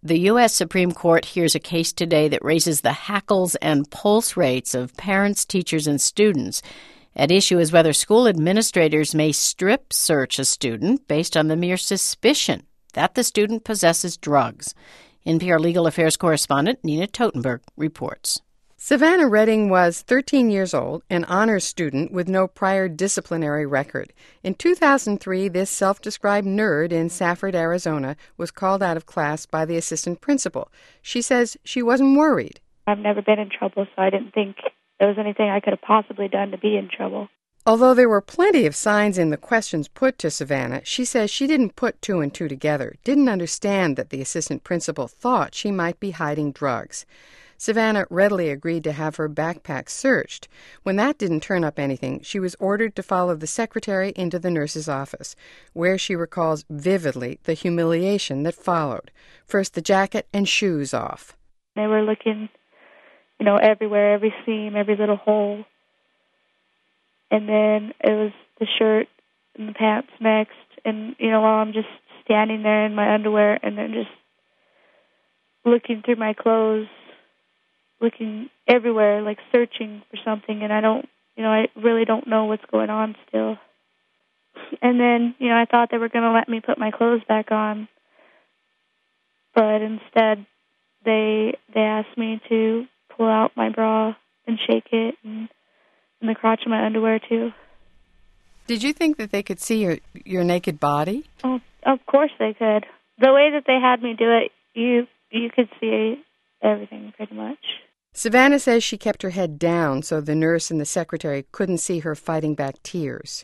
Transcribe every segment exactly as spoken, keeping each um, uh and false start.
The U S Supreme Court hears a case today that raises the hackles and pulse rates of parents, teachers, and students. At issue is whether school administrators may strip search a student based on the mere suspicion that the student possesses drugs. N P R Legal Affairs correspondent Nina Totenberg reports. Savannah Redding was thirteen years old, an honors student with no prior disciplinary record. In two thousand three, this self-described nerd in Safford, Arizona, was called out of class by the assistant principal. She says she wasn't worried. I've never been in trouble, so I didn't think there was anything I could have possibly done to be in trouble. Although there were plenty of signs in the questions put to Savannah, she says she didn't put two and two together, didn't understand that the assistant principal thought she might be hiding drugs. Savannah readily agreed to have her backpack searched. When that didn't turn up anything, she was ordered to follow the secretary into the nurse's office, where she recalls vividly the humiliation that followed. First the jacket and shoes off. They were looking, you know, everywhere, every seam, every little hole. And then it was the shirt and the pants next. And, you know, while I'm just standing there in my underwear and then just looking through my clothes, looking everywhere, like searching for something, and I don't, you know, I really don't know what's going on still. And then, you know, I thought they were going to let me put my clothes back on, but instead they they asked me to pull out my bra and shake it, and, and the crotch of my underwear too. Did you think that they could see your your naked body? Oh, of course they could. The way that they had me do it, you you could see everything pretty much. Savannah says she kept her head down so the nurse and the secretary couldn't see her fighting back tears.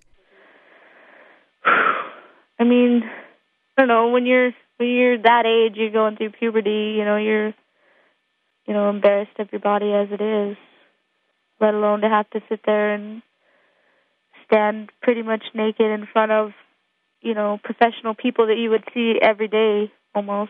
I mean, I don't know, when you're when you're that age, you're going through puberty, you know, you're you know, embarrassed of your body as it is, let alone to have to sit there and stand pretty much naked in front of, you know, professional people that you would see every day almost.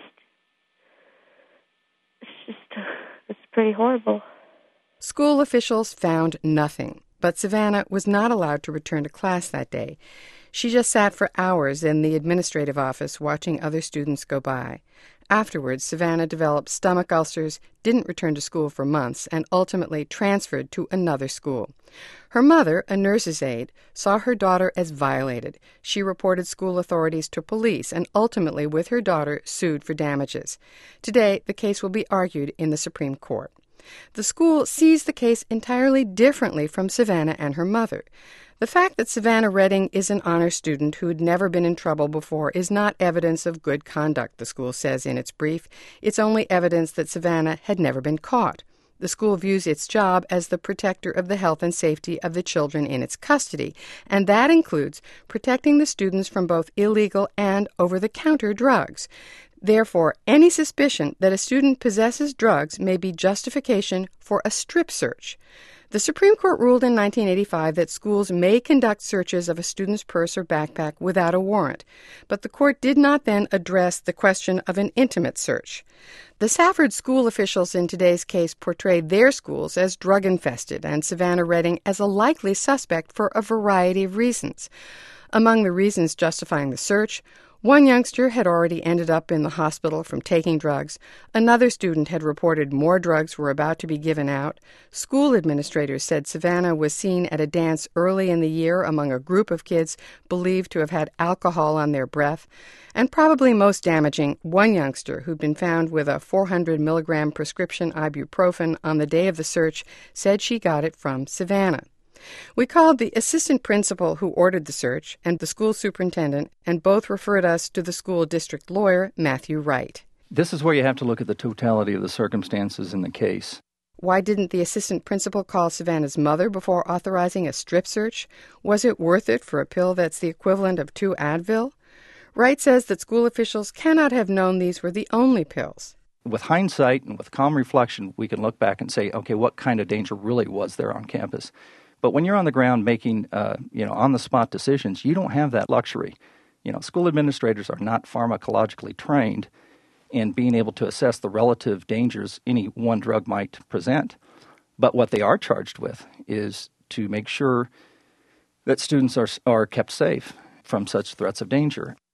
It's just It's pretty horrible. School officials found nothing, but Savannah was not allowed to return to class that day. She just sat for hours in the administrative office watching other students go by. Afterwards, Savannah developed stomach ulcers, didn't return to school for months, and ultimately transferred to another school. Her mother, a nurse's aide, saw her daughter as violated. She reported school authorities to police and ultimately, with her daughter, sued for damages. Today, the case will be argued in the Supreme Court. The school sees the case entirely differently from Savannah and her mother. The fact that Savannah Redding is an honor student who had never been in trouble before is not evidence of good conduct, the school says in its brief. It's only evidence that Savannah had never been caught. The school views its job as the protector of the health and safety of the children in its custody, and that includes protecting the students from both illegal and over-the-counter drugs. Therefore, any suspicion that a student possesses drugs may be justification for a strip search. The Supreme Court ruled in nineteen eighty-five that schools may conduct searches of a student's purse or backpack without a warrant, but the court did not then address the question of an intimate search. The Safford school officials in today's case portrayed their schools as drug-infested and Savannah Redding as a likely suspect for a variety of reasons. Among the reasons justifying the search, one youngster had already ended up in the hospital from taking drugs. Another student had reported more drugs were about to be given out. School administrators said Savannah was seen at a dance early in the year among a group of kids believed to have had alcohol on their breath. And probably most damaging, one youngster who'd been found with a four hundred milligram prescription ibuprofen on the day of the search said she got it from Savannah. We called the assistant principal who ordered the search and the school superintendent, and both referred us to the school district lawyer, Matthew Wright. This is where you have to look at the totality of the circumstances in the case. Why didn't the assistant principal call Savannah's mother before authorizing a strip search? Was it worth it for a pill that's the equivalent of two Advil? Wright says that school officials cannot have known these were the only pills. With hindsight and with calm reflection, we can look back and say, okay, what kind of danger really was there on campus? But when you're on the ground making, uh, you know, on-the-spot decisions, you don't have that luxury. You know, school administrators are not pharmacologically trained in being able to assess the relative dangers any one drug might present. But what they are charged with is to make sure that students are are kept safe from such threats of danger.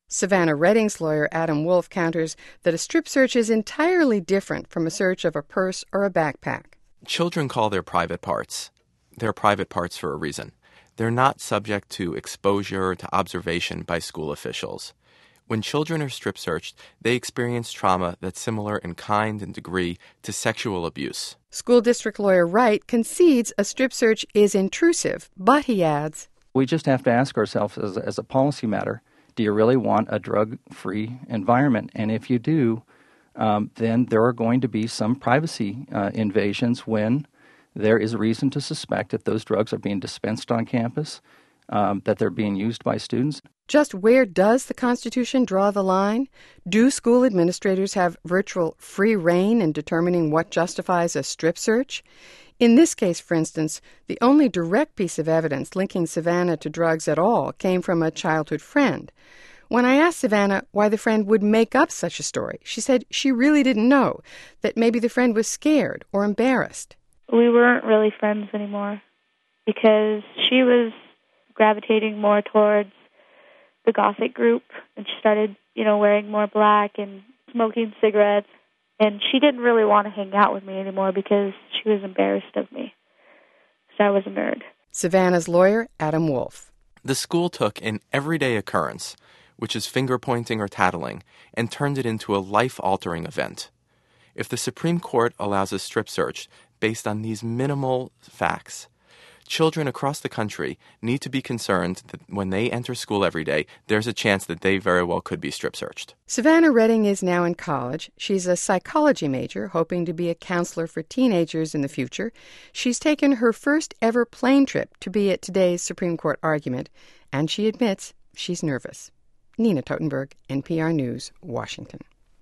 Savannah Redding's lawyer, Adam Wolf, counters that a strip search is entirely different from a search of a purse or a backpack. Children call their private parts. They're private parts for a reason. They're not subject to exposure or to observation by school officials. When children are strip searched, they experience trauma that's similar in kind and degree to sexual abuse. School district lawyer Wright concedes a strip search is intrusive, but he adds, we just have to ask ourselves as, as a policy matter, do you really want a drug-free environment? And if you do, um, then there are going to be some privacy uh, invasions when there is reason to suspect that those drugs are being dispensed on campus, um, that they're being used by students. Just where does the Constitution draw the line? Do school administrators have virtual free rein in determining what justifies a strip search? In this case, for instance, the only direct piece of evidence linking Savannah to drugs at all came from a childhood friend. When I asked Savannah why the friend would make up such a story, she said she really didn't know, that maybe the friend was scared or embarrassed. We weren't really friends anymore because she was gravitating more towards the Gothic group, and she started, you know, wearing more black and smoking cigarettes. And she didn't really want to hang out with me anymore because she was embarrassed of me. So I was a nerd. Savannah's lawyer, Adam Wolf. The school took an everyday occurrence, which is finger-pointing or tattling, and turned it into a life-altering event. If the Supreme Court allows a strip search based on these minimal facts, children across the country need to be concerned that when they enter school every day, there's a chance that they very well could be strip searched. Savannah Redding is now in college. She's a psychology major, hoping to be a counselor for teenagers in the future. She's taken her first ever plane trip to be at today's Supreme Court argument, and she admits she's nervous. Nina Totenberg, N P R News, Washington.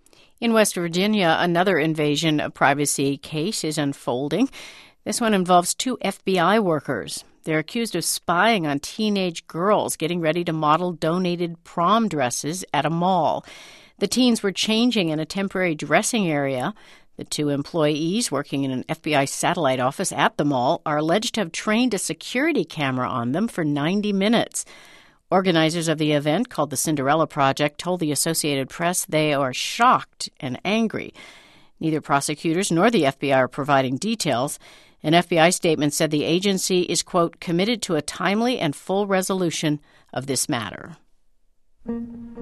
In West Virginia, another invasion of privacy case is unfolding. This one involves two F B I workers. They're accused of spying on teenage girls getting ready to model donated prom dresses at a mall. The teens were changing in a temporary dressing area. The two employees working in an F B I satellite office at the mall are alleged to have trained a security camera on them for ninety minutes. Organizers of the event, called the Cinderella Project, told the Associated Press they are shocked and angry. Neither prosecutors nor the F B I are providing details. An F B I statement said the agency is, quote, committed to a timely and full resolution of this matter.